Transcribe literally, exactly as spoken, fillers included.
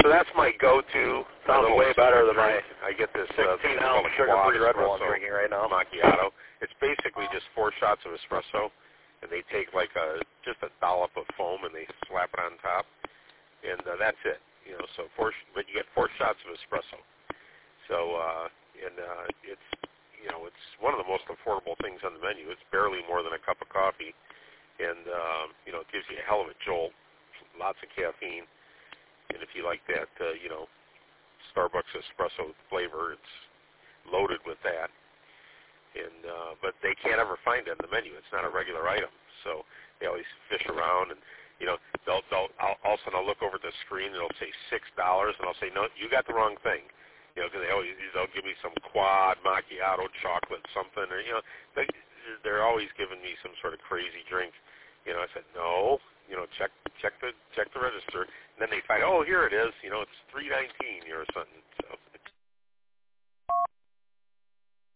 so that's my go-to. Sounds way better than my I get this sixteen uh, ounce sugar-free Red Bull I'm drinking right now. Macchiato. It's basically just four shots of espresso, and they take like a just a dollop of foam and they slap it on top, and uh, that's it. You know, so four, but you get four shots of espresso. So, uh, and uh, it's, you know, it's one of the most affordable things on the menu. It's barely more than a cup of coffee, and um, you know, it gives you a hell of a jolt. Lots of caffeine, and if you like that, uh, you know, Starbucks espresso flavor, it's loaded with that. And uh, but they can't ever find it on the menu. It's not a regular item, so they always fish around, and you know, they'll, they'll I'll, all of a sudden I'll look over at the screen and it'll say six dollars, and I'll say, no, you got the wrong thing. You know, because they always they'll give me some quad macchiato chocolate something, or you know, they they're always giving me some sort of crazy drink. You know, I said, no, you know, check check the check the register. And then they find, oh, here it is. You know, it's three nineteen or something.